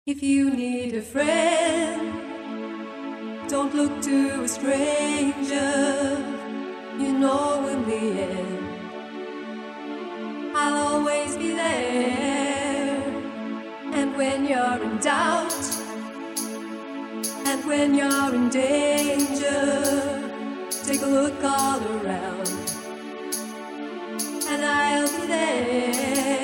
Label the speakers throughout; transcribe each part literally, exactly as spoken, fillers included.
Speaker 1: If you need a friend, don't look to a stranger. You know in the end, I'll always be there. And when you're in doubt, and when you're in danger, take a look all around, and I'll be there.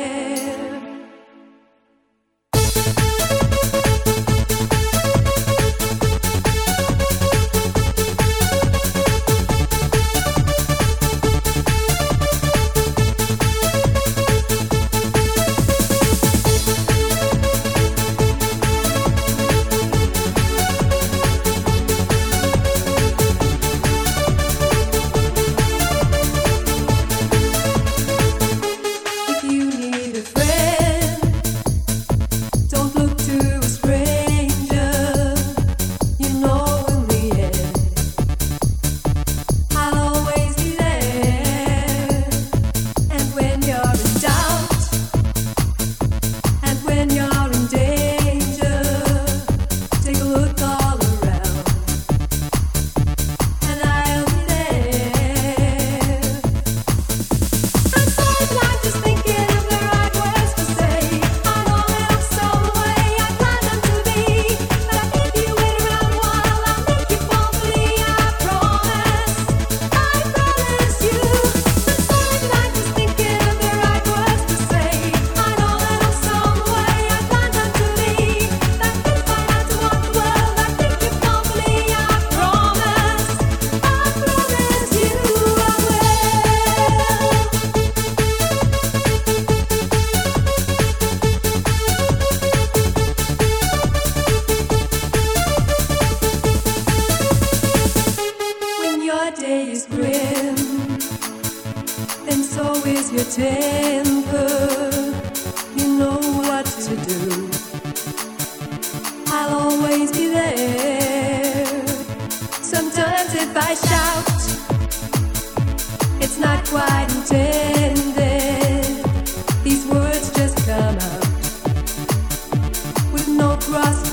Speaker 1: Day is grim, then so is your temper. You know what to do. I'll always be there. Sometimes if I shout, it's not quite intended. These words just come out with no cross.